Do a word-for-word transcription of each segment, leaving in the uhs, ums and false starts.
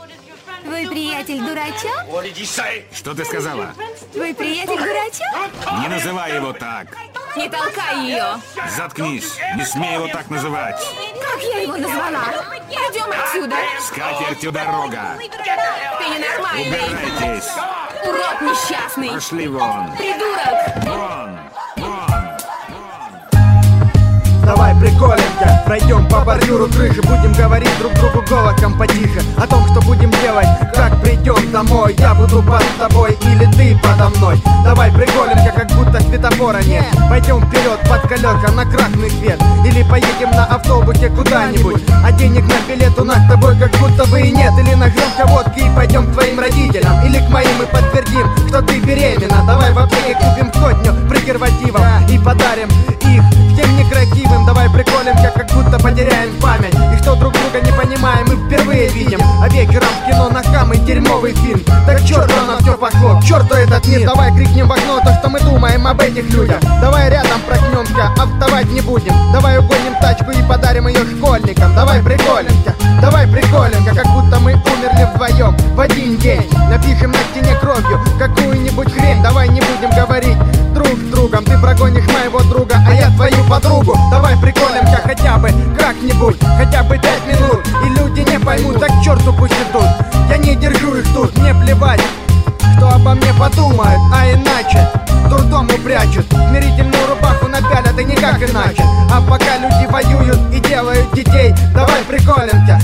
Твой приятель дурачок? Что ты сказала? Твой приятель дурачок? Не называй его так. Не толкай ее. Заткнись, не смей его так называть. Как я его назвала? Пойдем отсюда. С катертью дорога. Ты ненормальный. Убирайтесь. Урод несчастный. Пошли вон. Придурок. Вон. Вон. Давай приколенько, пройдем по бордюру крыши. Будем говорить друг другу голосом потише о том, что будем делать, как придем домой. Я буду под тобой или ты подо мной. Давай приколенько, как будто светофора нет. Пойдем вперед под колеса на красный свет. Или поедем на автобусе куда-нибудь, а денег на билет у нас с тобой как будто бы и нет. Или нагрем водки и пойдем к твоим родителям, или к моим и подтвердим, что ты беременна. Давай в аптеке купим сотню презервативов и подарим их всем некрасивым. Давай приколемся, как будто потеряем память, и что друг друга не понимаем, мы впервые видим. А вечером в кино на самый дерьмовый фильм. Так к черту на все пошло, к черту этот мир. Давай крикнем в окно то, что мы думаем об этих людях. Давай рядом проснемся, а вставать не будем. Давай угоним тачку и подарим ее школьникам. Давай приколемся, давай приколемся, как будто мы умерли вдвоем в один день. Напишем на стене кровью какую-нибудь хрень. Давай не будем говорить друг с другом. Ты прогонишь моего друга, а я твою подругу. Давай приколемся хотя бы как-нибудь, хотя бы пять минут, и люди не поймут, так к черту пусть идут. Я не держу их тут, мне плевать, что обо мне подумают, а иначе дурдому прячут, смирительную рубаху напялят и никак иначе. А пока люди воюют и делают детей, давай приколемся.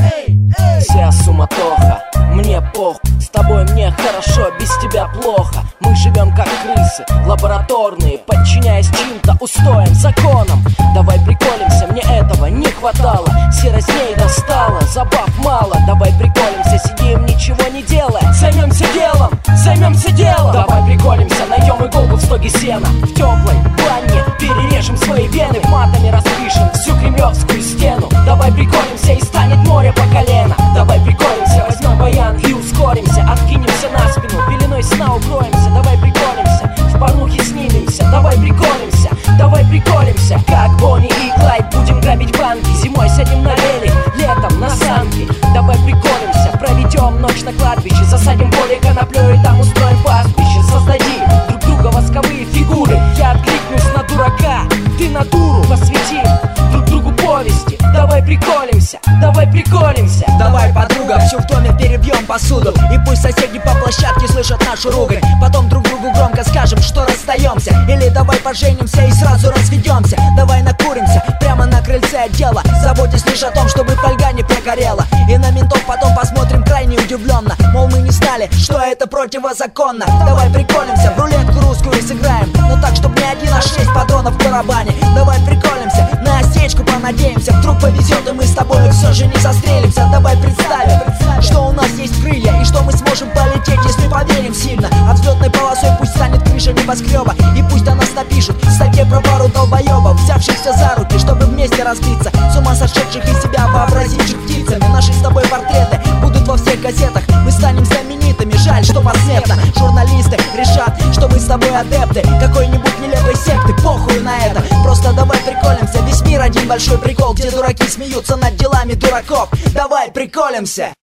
Вся суматоха, мне похуй, с тобой мне хорошо, без тебя плохо. Мы живем как крысы, лабораторные, подчиняясь чьим-то устоям, законам. Давай приколемся, мне этого не хватало. Серость ней достала, забав мало. Давай приколемся, сидим, ничего не делая. Займемся делом, займемся делом. Давай приколемся, найдем иголку в стоге сена. В теплой бане перережем свои вены, матами распишем всю кремлевскую стену. Давай приколемся, и станет море по колено. Давай приколемся, возьмем баян и ускоримся. Откинемся на спину, пеленой сна укроемся. Давай приколемся, в порнухе снимемся. Давай приколемся, давай приколемся. Как Бонни и Клайд будем грабить банки. Зимой сядем на велик, летом на санки. Давай приколемся, проведем ночь на кладбище. Засадим поле коноплёй и там устроим пастбище. Создади друг друга восковые фигуры. Я откликнусь на дурака, ты на дуру. Посвятим друг другу повести. Давай приколемся, давай приколемся. Давай, подруга, всю в доме перебьем посуду, и пусть соседи по площадке слышат нашу ругань. Потом друг другу громко скажем, что расстаемся. Или давай поженимся и сразу разведемся. Давай накуримся прямо на крыльце отдела, заботясь лишь о том, чтобы фольга не прогорела. И на ментов потом посмотрим крайне удивленно, мол, мы не знали, что это противозаконно. Давай приколемся, в рулетку русскую сыграем, но так, чтобы не один, а шесть патронов в барабане. Давай приколемся, на осечку понадеемся. Вдруг повезет, и мы с тобой все же не застрелимся. Давай представим, что у нас есть крылья, и что мы сможем полететь, если поверим сильно. А взлетной полосой пусть станет крыша небоскреба, и пусть о нас напишут в статье про пару долбоебов, взявшихся за руки, чтобы вместе разбиться, с ума сошедших из себя вообразивших птицами. Наши с тобой портреты будут во всех газетах, мы станем знаменитыми, жаль, что посмертно. Журналисты решат, что мы с тобой адепты какой-нибудь нелепой секты, похуй на это. Просто давай приколемся, весь мир один большой прикол, где дураки смеются над делами дураков. Давай приколемся.